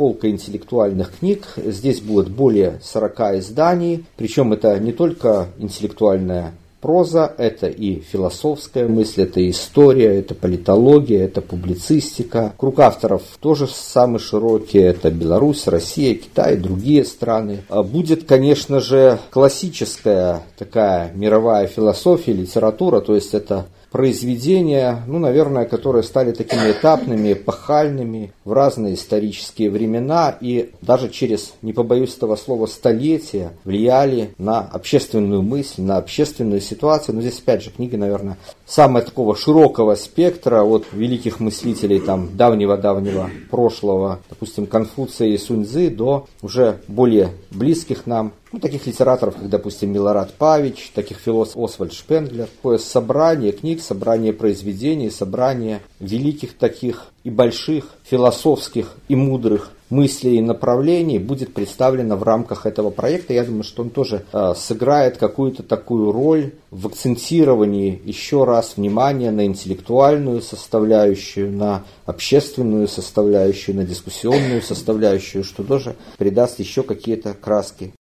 полка интеллектуальных книг. Здесь будет более 40 изданий, причем это не только интеллектуальная проза, это и философская мысль, это история, это политология, это публицистика. Круг авторов тоже самый широкий, это Беларусь, Россия, Китай и другие страны. Будет, конечно же, классическая такая мировая философия, литература, то есть это произведения, наверное, которые стали такими этапными, эпохальными в разные исторические времена и даже через, не побоюсь этого слова, столетия влияли на общественную мысль, на общественную ситуацию. Но здесь, опять же, книги, наверное, самого такого широкого спектра от великих мыслителей давнего-давнего прошлого, допустим, Конфуция и Сунь-цзы, до уже более близких нам, таких литераторов, как, допустим, Милорад Павич, таких философов Освальд Шпенглер. Такое собрание книг, собрание произведений, собрание великих таких и больших философских и мудрых мыслей и направлений будет представлено в рамках этого проекта. Я думаю, что он тоже сыграет какую-то такую роль в акцентировании еще раз внимания на интеллектуальную составляющую, на общественную составляющую, на дискуссионную составляющую, что тоже придаст еще какие-то краски